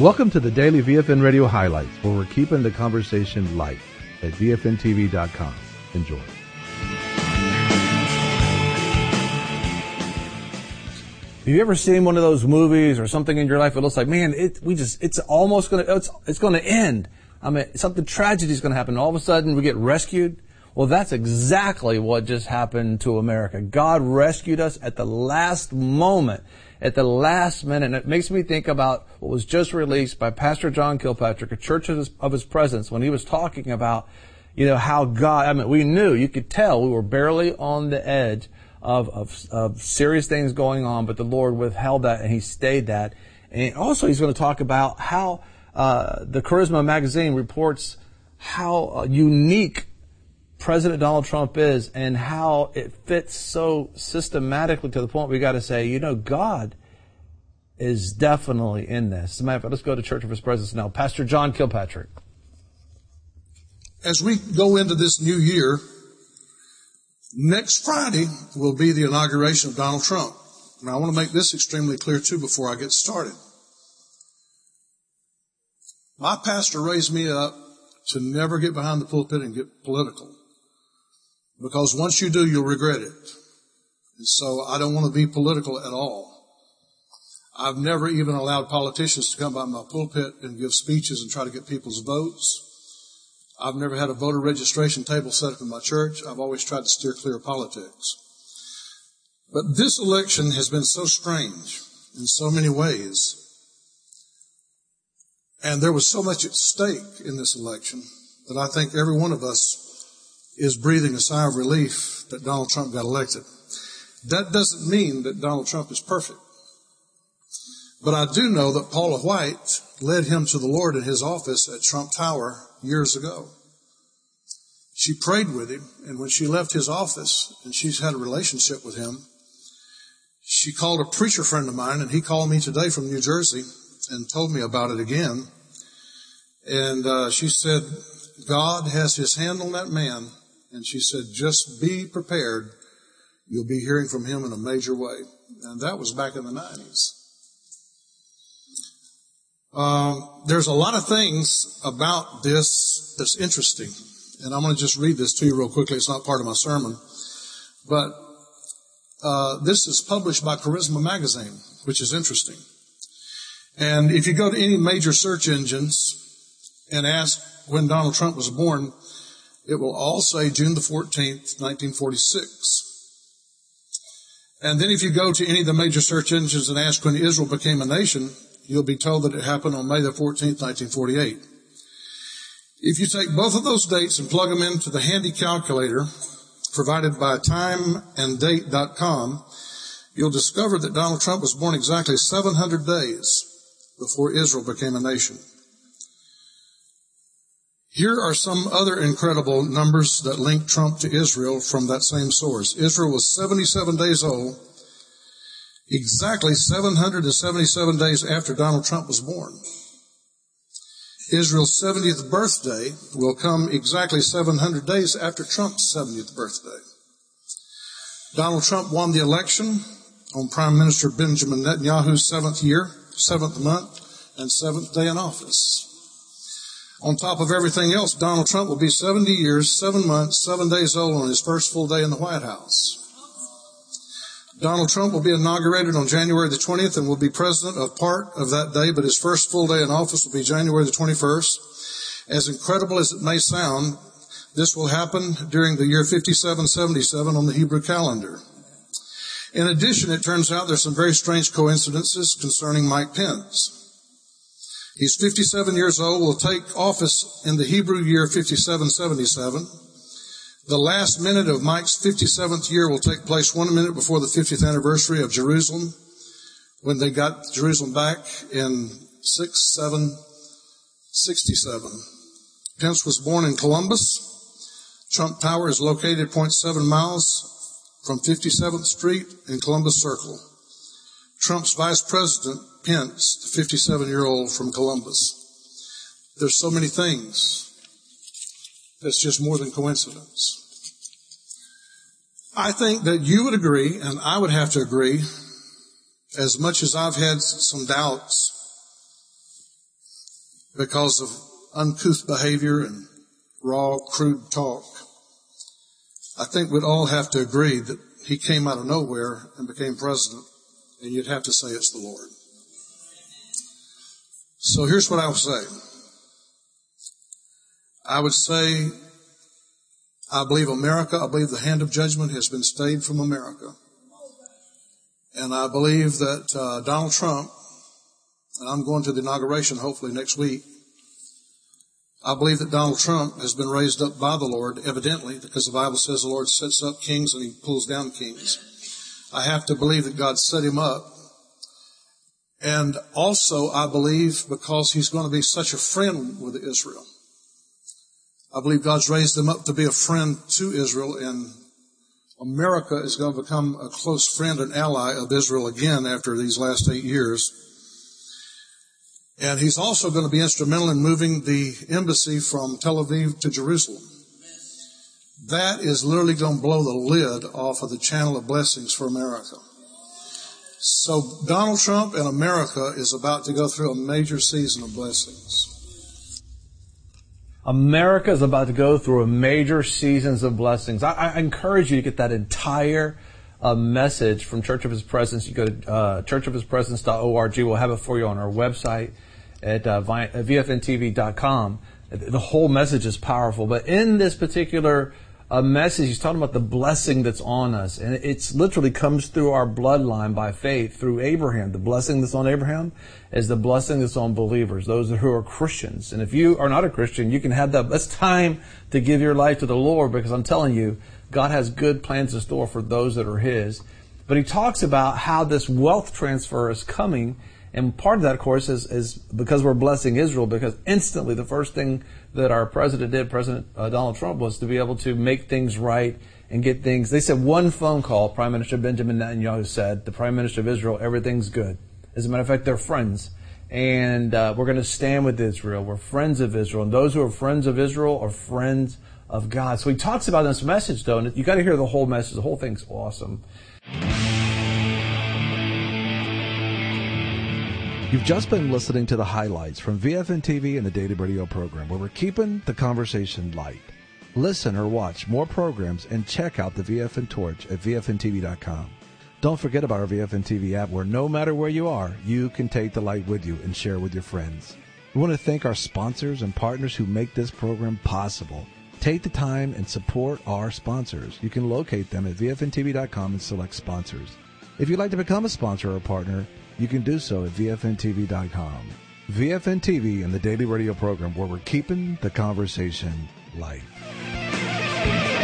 Welcome to the Daily VFN Radio Highlights, where we're keeping the conversation light at VFNTV.com. Enjoy. Have you ever seen one of those movies or something in your life? It looks like, man, it's almost it's going to end. I mean, something tragedy is going to happen. All of a sudden, we get rescued. Well, that's exactly what just happened to America. God rescued us at the last moment, at the last minute. And it makes me think about what was just released by Pastor John Kilpatrick, a Church of His Presence, when he was talking about, how God, I mean, we knew, you could tell we were barely on the edge of serious things going on, but the Lord withheld that and He stayed that. And also He's going to talk about how the Charisma magazine reports how unique President Donald Trump is and how it fits so systematically to the point we got to say, God is definitely in this. As a matter of fact, let's go to Church of His Presence now. Pastor John Kilpatrick. As we go into this new year, next Friday will be the inauguration of Donald Trump. Now, I want to make this extremely clear, too, before I get started. My pastor raised me up to never get behind the pulpit and get political, because once you do, you'll regret it. And so I don't want to be political at all. I've never even allowed politicians to come by my pulpit and give speeches and try to get people's votes. I've never had a voter registration table set up in my church. I've always tried to steer clear of politics. But this election has been so strange in so many ways. And there was so much at stake in this election that I think every one of us is breathing a sigh of relief that Donald Trump got elected. That doesn't mean that Donald Trump is perfect. But I do know that Paula White led him to the Lord in his office at Trump Tower years ago. She prayed with him, and when she left his office, and she's had a relationship with him, she called a preacher friend of mine, and he called me today from New Jersey and told me about it again. And she said, God has His hand on that man, and she said, just be prepared. You'll be hearing from him in a major way. And that was back in the 90s. There's a lot of things about this that's interesting. And I'm going to just read this to you real quickly. It's not part of my sermon. But this is published by Charisma magazine, which is interesting. And if you go to any major search engines and ask when Donald Trump was born, it will all say June the 14th, 1946. And then if you go to any of the major search engines and ask when Israel became a nation, you'll be told that it happened on May the 14th, 1948. If you take both of those dates and plug them into the handy calculator provided by timeanddate.com, you'll discover that Donald Trump was born exactly 700 days before Israel became a nation. Here are some other incredible numbers that link Trump to Israel from that same source. Israel was 77 days old, exactly 777 days after Donald Trump was born. Israel's 70th birthday will come exactly 700 days after Trump's 70th birthday. Donald Trump won the election on Prime Minister Benjamin Netanyahu's 7th year, 7th month, and 7th day in office. On top of everything else, Donald Trump will be 70 years, 7 months, 7 days old on his first full day in the White House. Donald Trump will be inaugurated on January the 20th and will be president of part of that day, but his first full day in office will be January the 21st. As incredible as it may sound, this will happen during the year 5777 on the Hebrew calendar. In addition, it turns out there's some very strange coincidences concerning Mike Pence. He's 57 years old, will take office in the Hebrew year 5777. The last minute of Mike's 57th year will take place 1 minute before the 50th anniversary of Jerusalem, when they got Jerusalem back in 6767. Pence was born in Columbus. Trump Tower is located 0.7 miles from 57th Street in Columbus Circle. Trump's vice president, Pence, the 57-year-old from Columbus. There's so many things that's just more than coincidence. I think that you would agree, and I would have to agree, as much as I've had some doubts because of uncouth behavior and raw, crude talk. I think we'd all have to agree that he came out of nowhere and became president, and you'd have to say it's the Lord. So here's what I would say. I would say, I believe the hand of judgment has been stayed from America. And I believe that Donald Trump, and I'm going to the inauguration hopefully next week, I believe that Donald Trump has been raised up by the Lord, evidently, because the Bible says the Lord sets up kings and he pulls down kings. I have to believe that God set him up. And also, I believe because he's going to be such a friend with Israel. I believe God's raised him up to be a friend to Israel, and America is going to become a close friend and ally of Israel again after these last 8 years. And he's also going to be instrumental in moving the embassy from Tel Aviv to Jerusalem. That is literally going to blow the lid off of the channel of blessings for America. So Donald Trump and America is about to go through a major season of blessings. America is about to go through a major seasons of blessings. I encourage you to get that entire message from Church of His Presence. You go to churchofhispresence.org. We'll have it for you on our website at vfntv.com. The whole message is powerful. But in this particular message, he's talking about the blessing that's on us. And it's literally comes through our bloodline by faith through Abraham. The blessing that's on Abraham is the blessing that's on believers, those who are Christians. And if you are not a Christian, you can have that. It's time to give your life to the Lord, because I'm telling you, God has good plans in store for those that are His. But he talks about how this wealth transfer is coming. And part of that, of course, is because we're blessing Israel, because instantly the first thing that our president did, President Donald Trump, was to be able to make things right and get things. They said one phone call, Prime Minister Benjamin Netanyahu said, the Prime Minister of Israel, everything's good. As a matter of fact, they're friends. And we're going to stand with Israel. We're friends of Israel. And those who are friends of Israel are friends of God. So he talks about this message, though, and you got to hear the whole message. The whole thing's awesome. You've just been listening to the highlights from VFN TV and the Daily Radio program, where we're keeping the conversation light. Listen or watch more programs and check out the VFN Torch at VFNTV.com. Don't forget about our VFN TV app, where no matter where you are, you can take the light with you and share with your friends. We want to thank our sponsors and partners who make this program possible. Take the time and support our sponsors. You can locate them at VFNTV.com and select sponsors. If you'd like to become a sponsor or a partner, you can do so at VFNTV.com. VFN TV and the Daily Radio program, where we're keeping the conversation light.